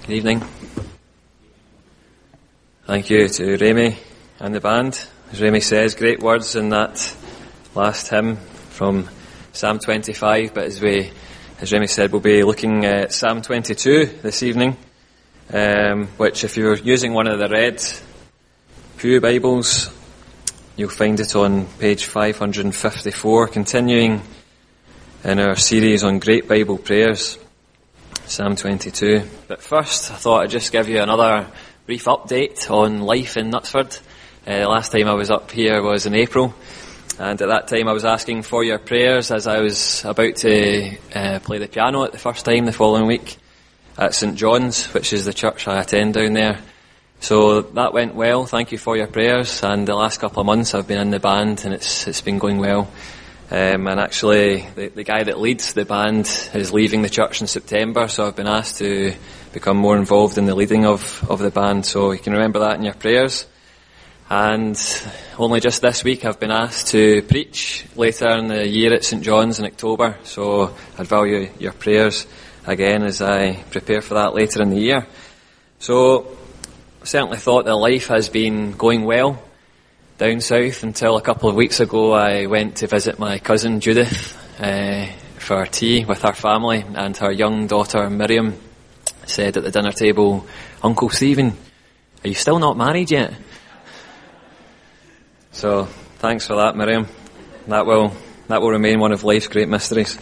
Good evening. Thank you to Remy and the band. As Remy says, great words in that last hymn from Psalm 25, but as Remy said, we'll be looking at Psalm 22 this evening, which if you're using one of the red Pew Bibles, you'll find it on page 554, continuing in our series on Great Bible Prayers, Psalm 22. But first, I thought I'd just give you another brief update on life in Knutsford. The last time I was up here was in April, and at that time I was asking for your prayers as I was about to play the piano at the first time the following week at St John's, which is the church I attend down there. So that went well, thank you for your prayers, and the last couple of months I've been in the band and it's been going well. And actually the guy that leads the band is leaving the church in September, so I've been asked to become more involved in the leading of the band, so you can remember that in your prayers. And only just this week I've been asked to preach later in the year at St John's in October, so I'd value your prayers again as I prepare for that later in the year. So I certainly thought that life has been going well down south until a couple of weeks ago I went to visit my cousin Judith for tea with her family, and her young daughter Miriam said at the dinner table, "Uncle Stephen, are you still not married yet?" So thanks for that, Miriam. That will remain one of life's great mysteries.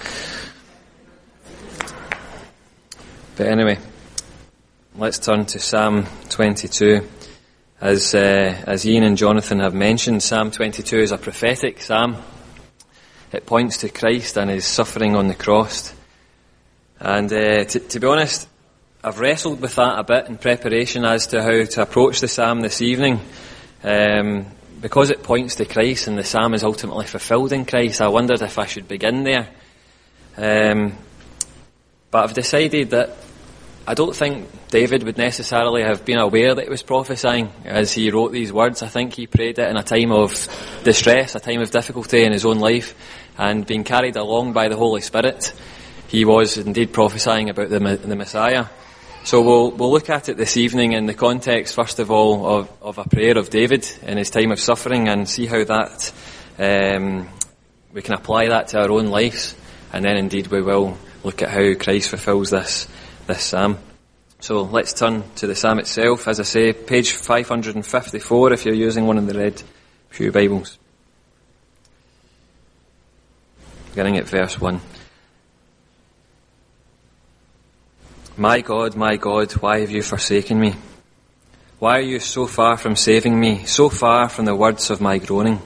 But anyway, let's turn to Psalm 22. As Ian and Jonathan have mentioned, Psalm 22 is a prophetic psalm. It points to Christ and his suffering on the cross. And to be honest, I've wrestled with that a bit in preparation as to how to approach the psalm this evening. Because it points to Christ and the psalm is ultimately fulfilled in Christ, I wondered if I should begin there. But I've decided that I don't think David would necessarily have been aware that he was prophesying as he wrote these words. I think he prayed it in a time of distress, a time of difficulty in his own life, and being carried along by the Holy Spirit, he was indeed prophesying about the Messiah. So we'll look at it this evening in the context, first of all, of a prayer of David in his time of suffering, and see how that we can apply that to our own lives, and then indeed we will look at how Christ fulfills this psalm. So let's turn to the psalm itself. As I say, page 554 if you're using one of the red Pew Bibles. Beginning at verse 1. My God, why have you forsaken me? Why are you so far from saving me, so far from the words of my groaning?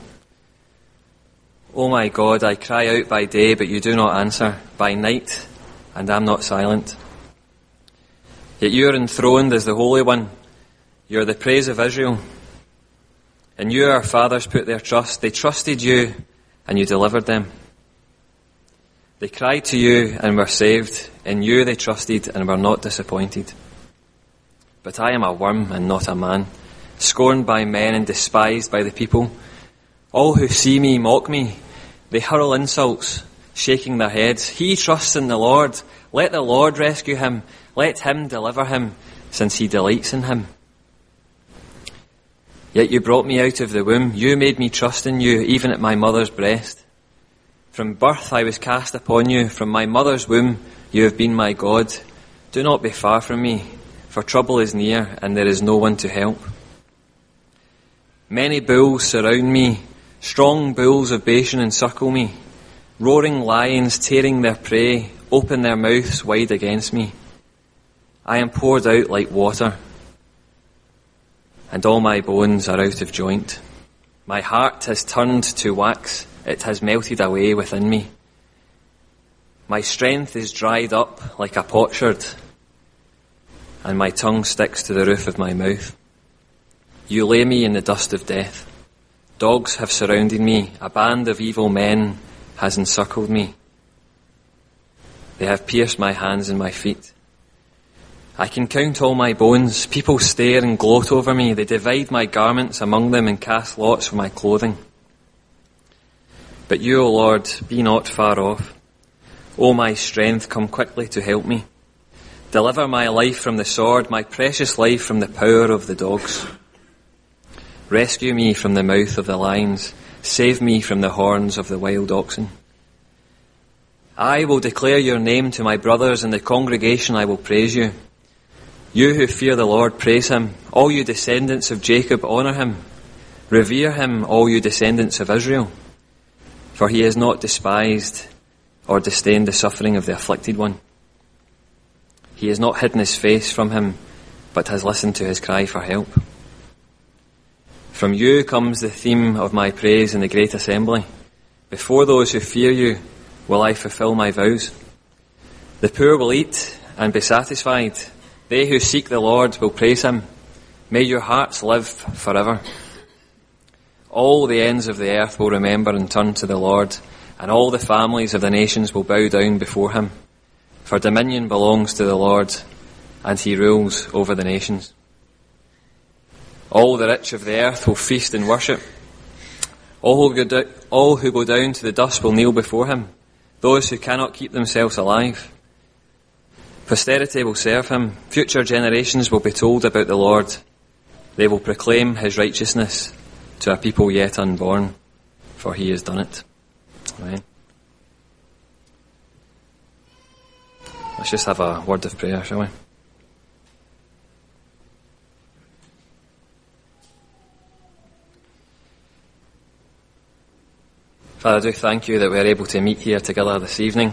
O my God, I cry out by day, but you do not answer, by night, and am not silent. Yet you are enthroned as the Holy One. You are the praise of Israel. In you our fathers put their trust. They trusted you, and you delivered them. They cried to you and were saved. In you they trusted and were not disappointed. But I am a worm and not a man, scorned by men and despised by the people. All who see me mock me. They hurl insults, shaking their heads. He trusts in the Lord. Let the Lord rescue him. Let him deliver him, since he delights in him. Yet you brought me out of the womb. You made me trust in you, even at my mother's breast. From birth I was cast upon you. From my mother's womb you have been my God. Do not be far from me, for trouble is near, and there is no one to help. Many bulls surround me. Strong bulls of Bashan encircle me. Roaring lions tearing their prey open their mouths wide against me. I am poured out like water, and all my bones are out of joint. My heart has turned to wax, it has melted away within me. My strength is dried up like a potsherd, and my tongue sticks to the roof of my mouth. You lay me in the dust of death. Dogs have surrounded me, a band of evil men has encircled me. They have pierced my hands and my feet. I can count all my bones. People stare and gloat over me. They divide my garments among them and cast lots for my clothing. But you, O Lord, be not far off. O my strength, come quickly to help me. Deliver my life from the sword, my precious life from the power of the dogs. Rescue me from the mouth of the lions. Save me from the horns of the wild oxen. I will declare your name to my brothers, in the congregation I will praise you. You who fear the Lord, praise him. All you descendants of Jacob, honour him. Revere him, all you descendants of Israel. For he has not despised or disdained the suffering of the afflicted one. He has not hidden his face from him, but has listened to his cry for help. From you comes the theme of my praise in the great assembly. Before those who fear you will I fulfill my vows. The poor will eat and be satisfied. They who seek the Lord will praise him. May your hearts live forever. All the ends of the earth will remember and turn to the Lord, and all the families of the nations will bow down before him. For dominion belongs to the Lord, and he rules over the nations. All the rich of the earth will feast and worship. All who go down to the dust will kneel before him, those who cannot keep themselves alive. Posterity will serve him. Future generations will be told about the Lord. They will proclaim his righteousness to a people yet unborn, for he has done it. Amen. Let's just have a word of prayer, shall we? Father, I do thank you that we're able to meet here together this evening.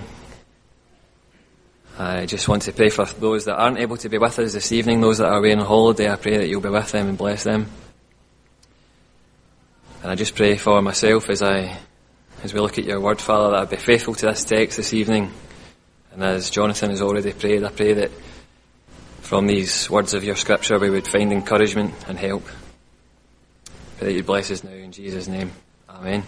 I just want to pray for those that aren't able to be with us this evening, those that are away on holiday. I pray that you'll be with them and bless them. And I just pray for myself as we look at your word, Father, that I'd be faithful to this text this evening. And as Jonathan has already prayed, I pray that from these words of your scripture we would find encouragement and help. I pray that you bless us now in Jesus' name. Amen.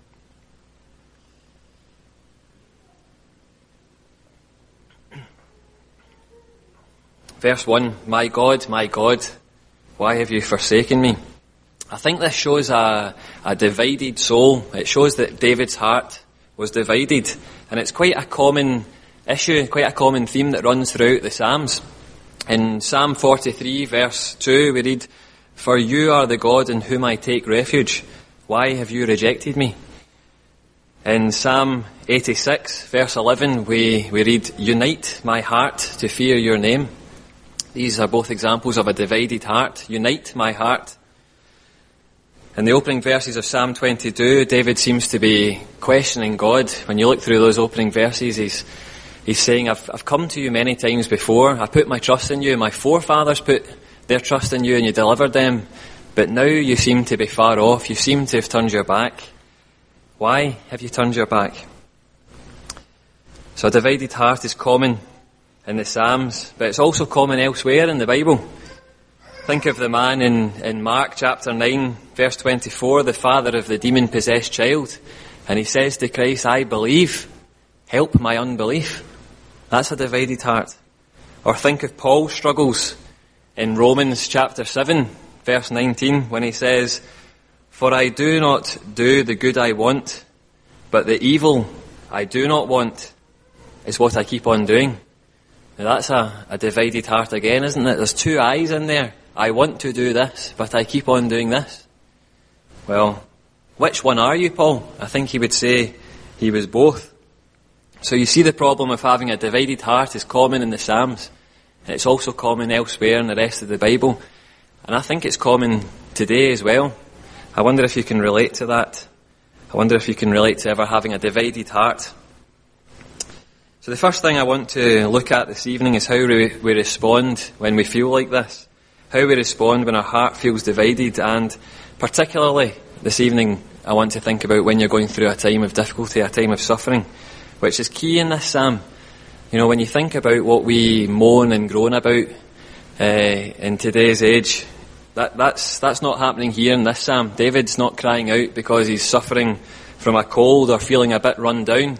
Verse 1, my God, why have you forsaken me? I think this shows a divided soul. It shows that David's heart was divided. And it's quite a common issue, quite a common theme that runs throughout the Psalms. In Psalm 43, verse 2, we read, For you are the God in whom I take refuge. Why have you rejected me? In Psalm 86, verse 11, we read, Unite my heart to fear your name. These are both examples of a divided heart. Unite my heart. In the opening verses of Psalm 22, David seems to be questioning God. When you look through those opening verses, he's saying, I've come to you many times before. I put my trust in you. My forefathers put their trust in you and you delivered them. But now you seem to be far off. You seem to have turned your back. Why have you turned your back? So a divided heart is common in the Psalms, but it's also common elsewhere in the Bible. Think of the man in Mark chapter 9, verse 24, the father of the demon-possessed child. And he says to Christ, I believe, help my unbelief. That's a divided heart. Or think of Paul's struggles in Romans chapter 7, verse 19, when he says, For I do not do the good I want, but the evil I do not want is what I keep on doing. Now that's a divided heart again, isn't it? There's two I's in there. I want to do this, but I keep on doing this. Well, which one are you, Paul? I think he would say he was both. So you see the problem of having a divided heart is common in the Psalms. And it's also common elsewhere in the rest of the Bible. And I think it's common today as well. I wonder if you can relate to that. I wonder if you can relate to ever having a divided heart. So the first thing I want to look at this evening is how we respond when we feel like this. How we respond when our heart feels divided, and particularly this evening I want to think about when you're going through a time of difficulty, a time of suffering, which is key in this psalm. You know, when you think about what we moan and groan about in today's age, that's not happening here in this psalm. David's not crying out because he's suffering from a cold or feeling a bit run down.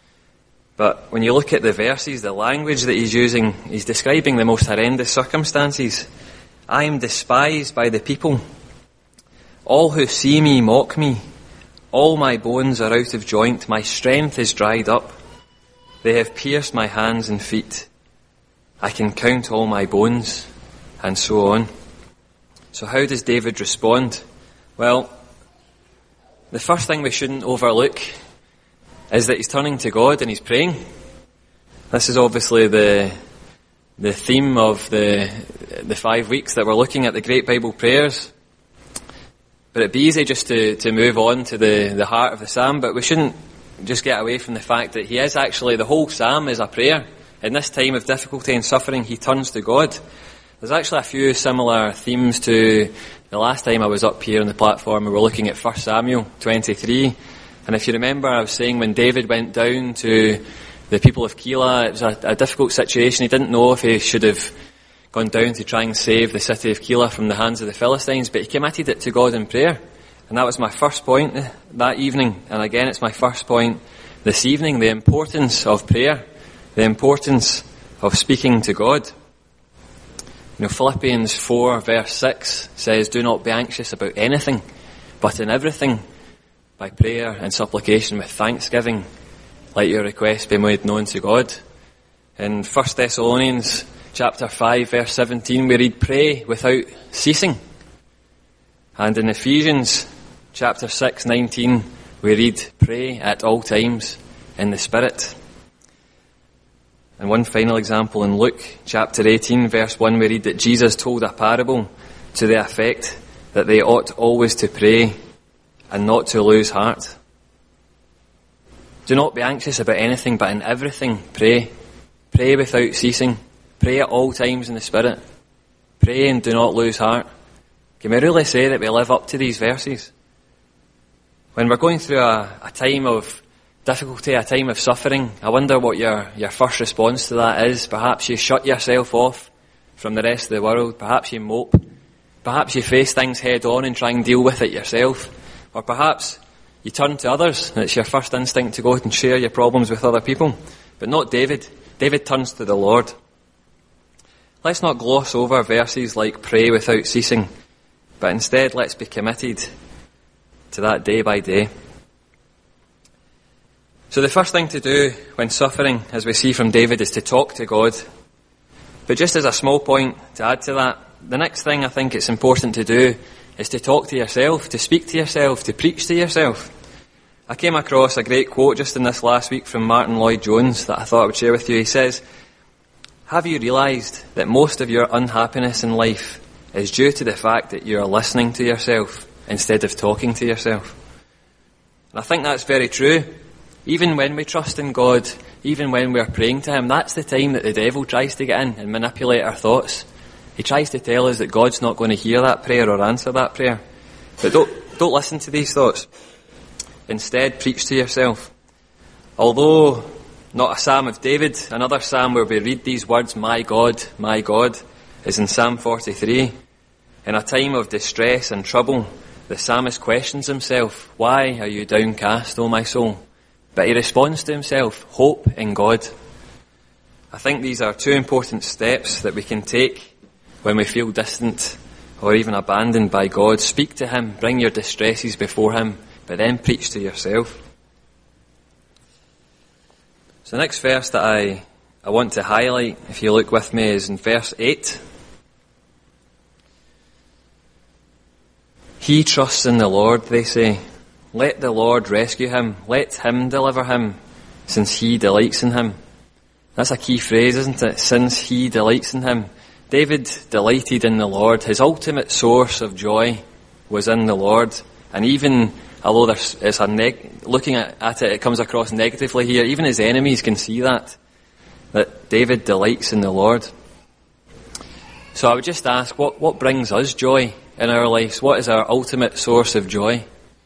But when you look at the verses, the language that he's using, he's describing the most horrendous circumstances. I am despised by the people. All who see me mock me. All my bones are out of joint. My strength is dried up. They have pierced my hands and feet. I can count all my bones, and so on. So how does David respond? Well, the first thing we shouldn't overlook is that he's turning to God and he's praying. This is obviously the theme of the 5 weeks that we're looking at the Great Bible Prayers. But it'd be easy just to move on to the heart of the psalm, but we shouldn't just get away from the fact that he is actually, the whole psalm is a prayer. In this time of difficulty and suffering, he turns to God. There's actually a few similar themes to the last time I was up here on the platform. We were looking at 1 Samuel 23. And if you remember, I was saying when David went down to the people of Keilah, it was a difficult situation. He didn't know if he should have gone down to try and save the city of Keilah from the hands of the Philistines, but he committed it to God in prayer. And that was my first point that evening. And again, it's my first point this evening, the importance of prayer, the importance of speaking to God. You know, Philippians 4 verse 6 says, "Do not be anxious about anything, but in everything, by prayer and supplication with thanksgiving, let your requests be made known to God." In 1 Thessalonians chapter 5 verse 17 we read, "Pray without ceasing." And in Ephesians chapter 6:19 we read, "Pray at all times in the Spirit." And one final example in Luke chapter 18 verse 1 we read that Jesus told a parable to the effect that they ought always to pray and not to lose heart. Do not be anxious about anything, but in everything pray. Pray without ceasing. Pray at all times in the Spirit. Pray and do not lose heart. Can we really say that we live up to these verses? When we're going through a time of difficulty, a time of suffering, I wonder what your first response to that is. Perhaps you shut yourself off from the rest of the world. Perhaps you mope. Perhaps you face things head on and try and deal with it yourself. Or perhaps you turn to others and it's your first instinct to go out and share your problems with other people. But not David. David turns to the Lord. Let's not gloss over verses like pray without ceasing, but instead let's be committed to that day by day. So the first thing to do when suffering, as we see from David, is to talk to God. But just as a small point to add to that, the next thing I think it's important to do is to talk to yourself, to speak to yourself, to preach to yourself. I came across a great quote just in this last week from Martin Lloyd-Jones that I thought I would share with you. He says, "Have you realised that most of your unhappiness in life is due to the fact that you are listening to yourself instead of talking to yourself?" And I think that's very true. Even when we trust in God, even when we're praying to Him, that's the time that the devil tries to get in and manipulate our thoughts. He tries to tell us that God's not going to hear that prayer or answer that prayer. But don't listen to these thoughts. Instead, preach to yourself. Although not a Psalm of David, another Psalm where we read these words, my God, is in Psalm 43. In a time of distress and trouble, the psalmist questions himself, "Why are you downcast, O my soul?" But he responds to himself, "Hope in God." I think these are two important steps that we can take when we feel distant or even abandoned by God. Speak to Him, bring your distresses before Him, but then preach to yourself. So the next verse that I want to highlight, if you look with me, is in verse 8. "He trusts in the Lord," they say. "Let the Lord rescue him. Let Him deliver him, since He delights in him." That's a key phrase, isn't it? Since He delights in him. David delighted in the Lord. His ultimate source of joy was in the Lord. And even, although looking at it, it comes across negatively here, even his enemies can see that David delights in the Lord. So I would just ask, what brings us joy in our lives? What is our ultimate source of joy?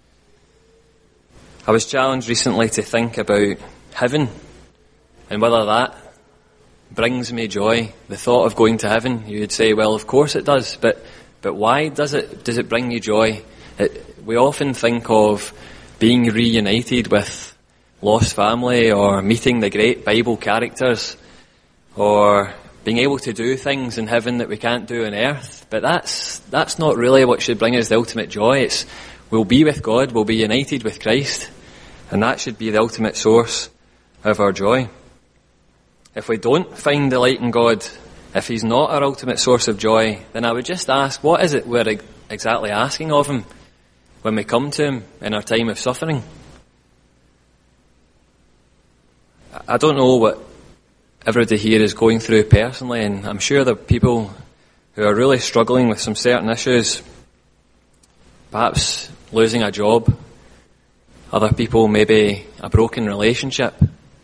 I was challenged recently to think about heaven and whether that brings me joy. The thought of going to heaven, you would say, well, of course it does, but why does it bring you joy? We often think of being reunited with lost family, or meeting the great Bible characters, or being able to do things in heaven that we can't do on earth. But that's not really what should bring us the ultimate joy. We'll be with God, we'll be united with Christ, and that should be the ultimate source of our joy. if we don't find delight in God, if he's not our ultimate source of joy, then I would just ask, what is it we're exactly asking of him when we come to him in our time of suffering? I don't know what everybody here is going through personally, and I'm sure there are people who are really struggling with some certain issues, perhaps losing a job, other people maybe a broken relationship.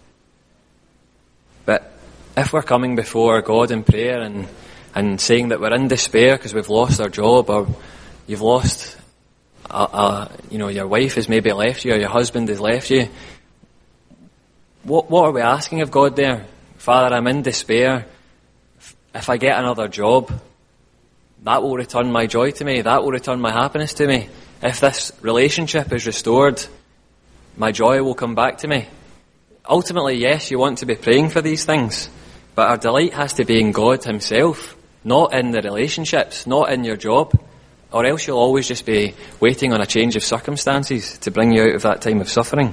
But if we're coming before God in prayer and saying that we're in despair because we've lost our job, or you've lost, your wife has maybe left you, or your husband has left you, what are we asking of God there? Father, I'm in despair. If I get another job, that will return my joy to me. That will return my happiness to me. If this relationship is restored, my joy will come back to me. Ultimately, yes, you want to be praying for these things, but our delight has to be in God himself, not in the relationships, not in your job, or else you'll always just be waiting on a change of circumstances to bring you out of that time of suffering.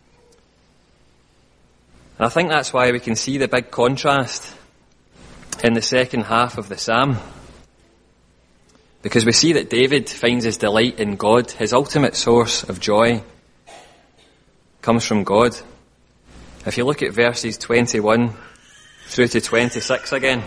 And I think that's why we can see the big contrast in the second half of the psalm. Because we see that David finds his delight in God. His ultimate source of joy comes from God. If you look at verses 21 through to 26 again.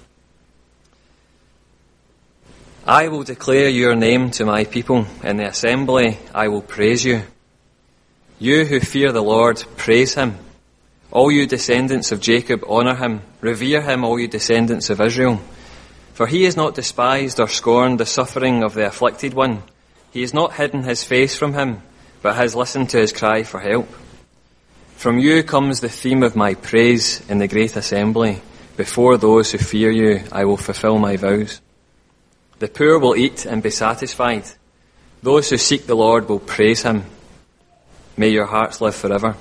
I will declare your name to my people. In the assembly I will praise you. You who fear the Lord, praise him. All you descendants of Jacob, honour him. Revere him, all you descendants of Israel. For he has not despised or scorned the suffering of the afflicted one. He has not hidden his face from him, but has listened to his cry for help. From you comes the theme of my praise in the great assembly. Before those who fear you, I will fulfill my vows. The poor will eat and be satisfied. Those who seek the Lord will praise him. May your hearts live forever.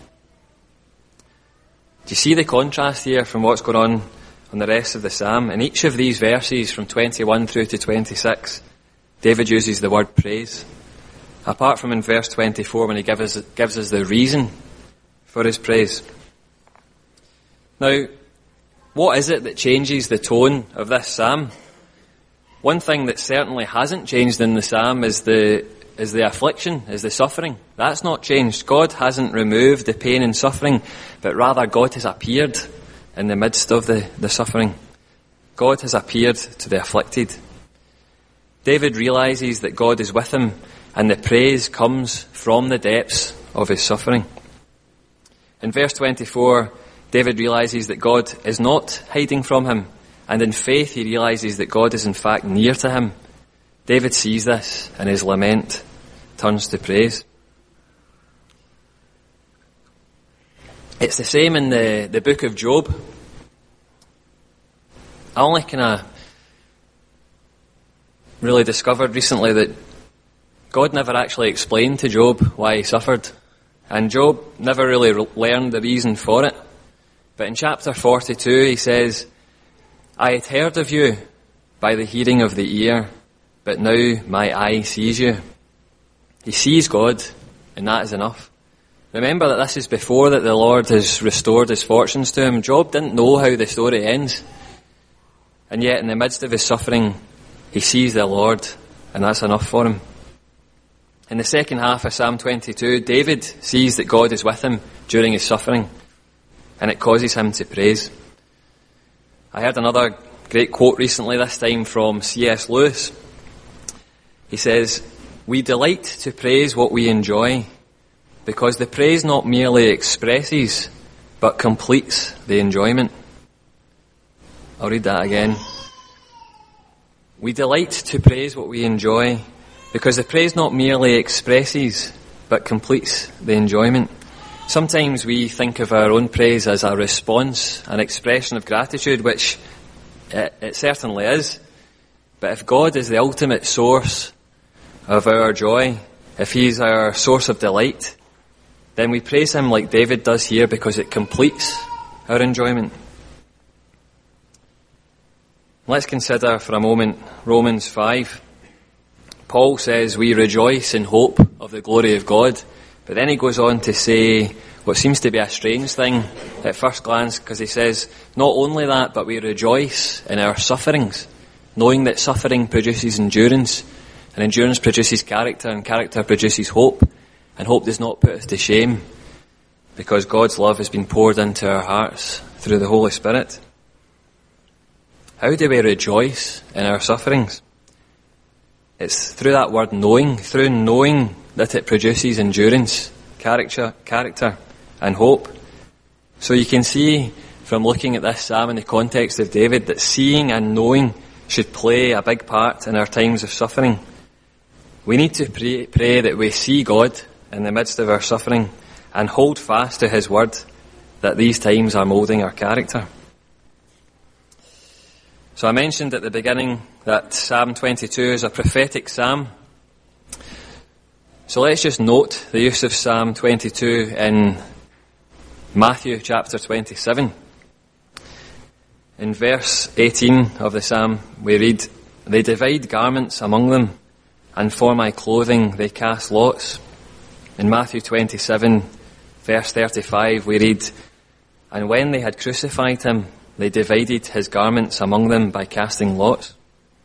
Do you see the contrast here from what's going on the rest of the psalm? In each of these verses, from 21 through to 26, David uses the word praise. Apart from in verse 24 when he gives us the reason for his praise. Now, what is it that changes the tone of this psalm? One thing that certainly hasn't changed in the psalm is the affliction, is the suffering. That's not changed. God hasn't removed the pain and suffering, but rather God has appeared in the midst of the suffering. God has appeared to the afflicted. David realises that God is with him, and the praise comes from the depths of his suffering. In verse 24, David realises that God is not hiding from him, and in faith he realises that God is in fact near to him. David sees this, and his lament turns to praise. It's the same in the book of Job. I only really discovered recently that God never actually explained to Job why he suffered. And Job never really learned the reason for it. But in chapter 42 he says, I had heard of you by the hearing of the ear, but now my eye sees you. He sees God, and that is enough. Remember that this is before that the Lord has restored his fortunes to him. Job didn't know how the story ends. And yet in the midst of his suffering, he sees the Lord, and that's enough for him. In the second half of Psalm 22, David sees that God is with him during his suffering, and it causes him to praise. I heard another great quote recently, this time from C.S. Lewis. He says, we delight to praise what we enjoy, because the praise not merely expresses, but completes the enjoyment. I'll read that again. We delight to praise what we enjoy, because the praise not merely expresses, but completes the enjoyment. Sometimes we think of our own praise as a response, an expression of gratitude, which it certainly is. But if God is the ultimate source of our joy, if he's our source of delight, then we praise him like David does here because it completes our enjoyment. Let's consider for a moment Romans 5. Paul says we rejoice in hope of the glory of God, but then he goes on to say what seems to be a strange thing at first glance, because he says, not only that, but we rejoice in our sufferings, knowing that suffering produces endurance, and endurance produces character, and character produces hope, and hope does not put us to shame, because God's love has been poured into our hearts through the Holy Spirit. How do we rejoice in our sufferings? It's through that word knowing, through knowing that it produces endurance, character and hope. So you can see from looking at this psalm in the context of David that seeing and knowing should play a big part in our times of suffering. We need to pray that we see God in the midst of our suffering and hold fast to his word that these times are moulding our character. So I mentioned at the beginning that Psalm 22 is a prophetic psalm. So let's just note the use of Psalm 22 in Matthew chapter 27. In verse 18 of the psalm we read, "They divide garments among them, and for my clothing they cast lots." In Matthew 27 verse 35 we read, "And when they had crucified him, they divided his garments among them by casting lots."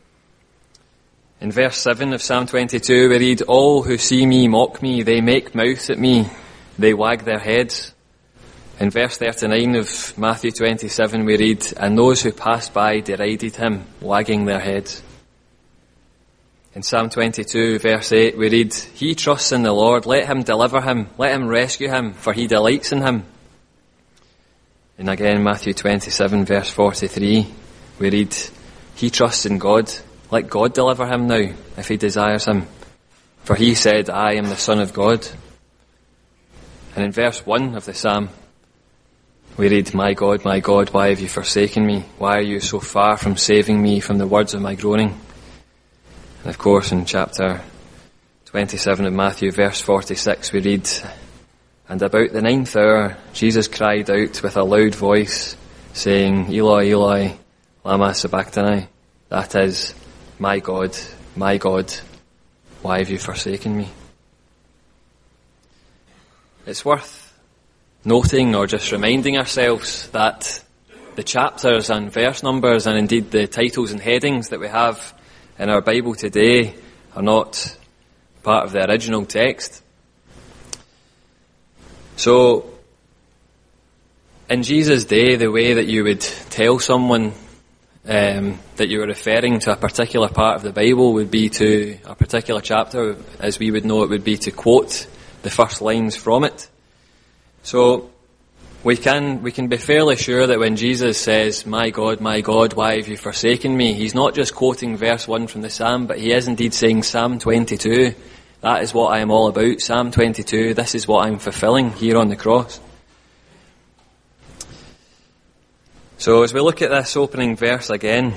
In verse 7 of Psalm 22 we read, "All who see me mock me, they make mouths at me, they wag their heads." In verse 39 of Matthew 27 we read, "And those who passed by derided him, wagging their heads." In Psalm 22 verse 8 we read, "He trusts in the Lord, let him deliver him, let him rescue him, for he delights in him." And again, Matthew 27 verse 43, we read, "He trusts in God, let God deliver him now, if he desires him. For he said, I am the Son of God." And in verse 1 of the psalm, we read, my God, why have you forsaken me? Why are you so far from saving me from the words of my groaning?" And of course, in chapter 27 of Matthew, verse 46, we read, "And about the 9th hour, Jesus cried out with a loud voice, saying, Eloi, Eloi, lama sabachthani?" That is, my God, why have you forsaken me?" It's worth noting or just reminding ourselves that the chapters and verse numbers and indeed the titles and headings that we have in our Bible today are not part of the original text. So, in Jesus' day, the way that you would tell someone that you were referring to a particular part of the Bible would be to a particular chapter, as we would know it would be to quote the first lines from it. So, we can be fairly sure that when Jesus says, my God, why have you forsaken me?" He's not just quoting verse 1 from the Psalm, but he is indeed saying Psalm 22. That is what I am all about. Psalm 22, this is what I'm fulfilling here on the cross. So as we look at this opening verse again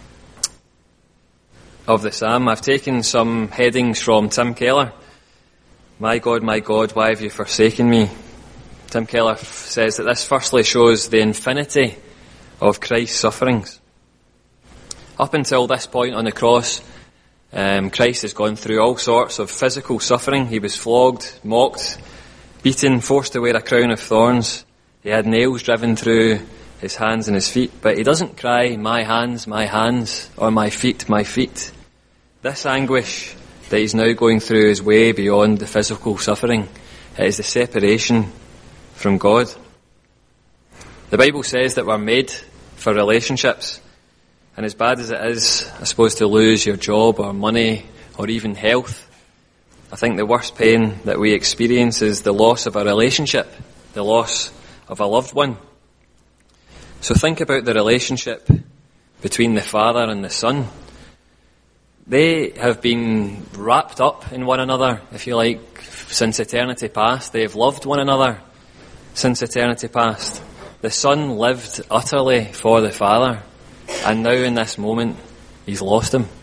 of the Psalm, I've taken some headings from Tim Keller. My God, why have you forsaken me?" Tim Keller says that this firstly shows the infinity of Christ's sufferings. Up until this point on the cross, Christ has gone through all sorts of physical suffering. He was flogged, mocked, beaten, forced to wear a crown of thorns. He had nails driven through his hands and his feet. But he doesn't cry, my hands, or my feet, my feet. This anguish that he's now going through is way beyond the physical suffering. It is the separation from God. The Bible says that we're made for relationships. And as bad as it is, I suppose, to lose your job or money or even health, I think the worst pain that we experience is the loss of a relationship, the loss of a loved one. So think about the relationship between the Father and the Son. They have been wrapped up in one another, if you like, since eternity past. They have loved one another since eternity past. The Son lived utterly for the Father, and now in this moment, he's lost him.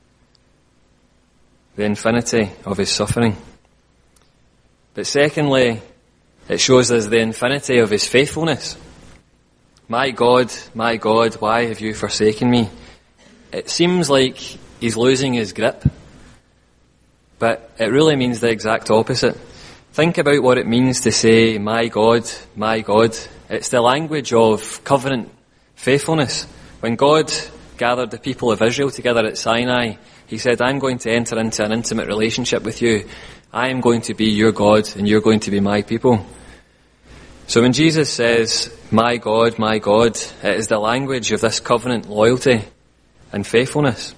The infinity of his suffering. But secondly, it shows us the infinity of his faithfulness. My God, why have you forsaken me? It seems like he's losing his grip, but it really means the exact opposite. Think about what it means to say, my God, It's the language of covenant faithfulness. When God gathered the people of Israel together at Sinai, he said, I'm going to enter into an intimate relationship with you. I am going to be your God and you're going to be my people. So when Jesus says, my God, it is the language of this covenant loyalty and faithfulness.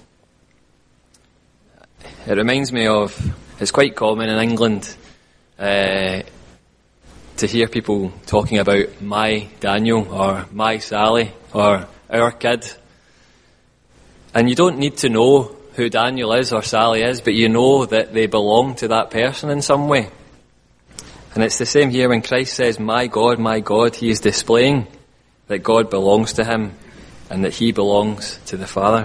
It reminds me of, it's quite common in England to hear people talking about my Daniel or my Sally or our kid. And you don't need to know who Daniel is or Sally is, but you know that they belong to that person in some way. And it's the same here when Christ says, my God, he is displaying that God belongs to him and that he belongs to the Father.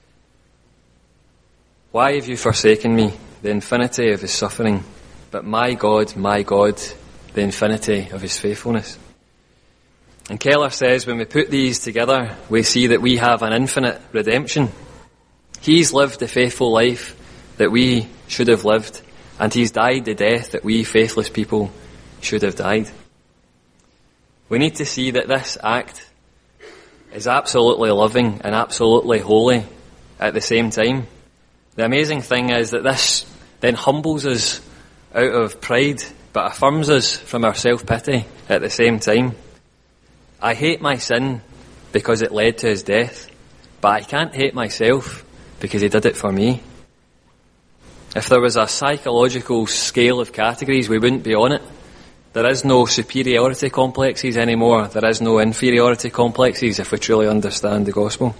Why have you forsaken me? The infinity of his suffering. But my God, the infinity of his faithfulness. And Keller says when we put these together, we see that we have an infinite redemption. He's lived the faithful life that we should have lived, and he's died the death that we faithless people should have died. We need to see that this act is absolutely loving and absolutely holy at the same time. The amazing thing is that this then humbles us out of pride, but affirms us from our self-pity at the same time. I hate my sin because it led to his death, but I can't hate myself because he did it for me. If there was a psychological scale of categories, we wouldn't be on it. There is no superiority complexes anymore. There is no inferiority complexes if we truly understand the gospel.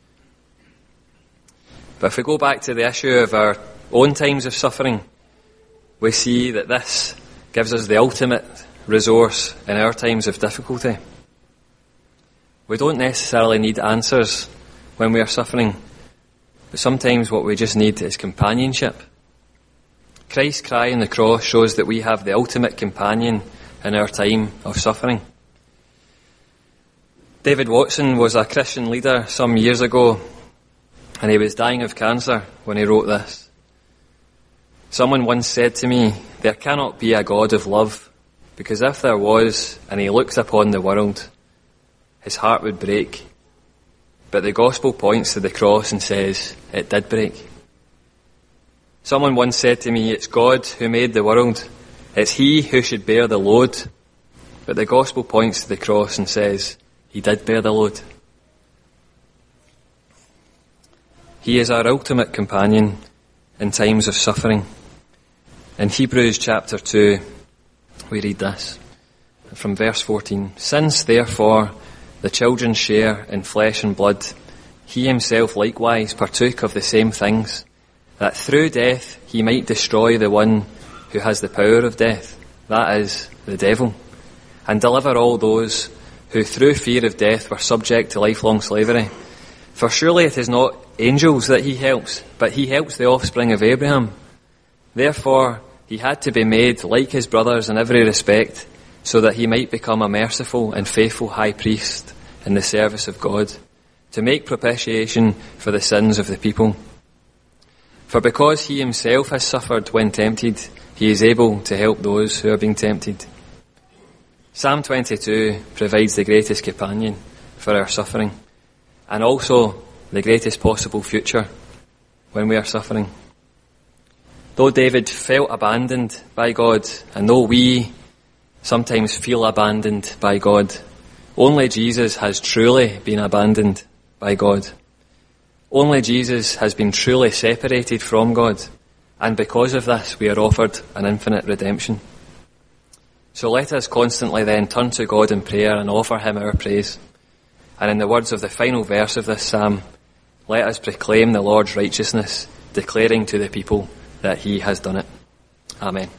But if we go back to the issue of our own times of suffering, we see that this gives us the ultimate resource in our times of difficulty. We don't necessarily need answers when we are suffering, but sometimes what we just need is companionship. Christ's cry on the cross shows that we have the ultimate companion in our time of suffering. David Watson was a Christian leader some years ago, and he was dying of cancer when he wrote this. Someone once said to me, there cannot be a God of love, because if there was, and he looked upon the world, his heart would break. But the gospel points to the cross and says, it did break. Someone once said to me, it's God who made the world. It's he who should bear the load. But the gospel points to the cross and says, he did bear the load. He is our ultimate companion in times of suffering. In Hebrews chapter 2, we read this from verse 14. Since therefore the children share in flesh and blood, he himself likewise partook of the same things, that through death he might destroy the one who has the power of death, that is, the devil, and deliver all those who through fear of death were subject to lifelong slavery. For surely it is not angels that he helps, but he helps the offspring of Abraham. Therefore he had to be made like his brothers in every respect, so that he might become a merciful and faithful high priest in the service of God, to make propitiation for the sins of the people. For because he himself has suffered when tempted, he is able to help those who are being tempted. Psalm 22 provides the greatest companion for our suffering, and also the greatest possible future when we are suffering. Though David felt abandoned by God, and though we sometimes feel abandoned by God, only Jesus has truly been abandoned by God. Only Jesus has been truly separated from God, and because of this we are offered an infinite redemption. So let us constantly then turn to God in prayer and offer him our praise. And in the words of the final verse of this psalm, let us proclaim the Lord's righteousness, declaring to the people that he has done it. Amen.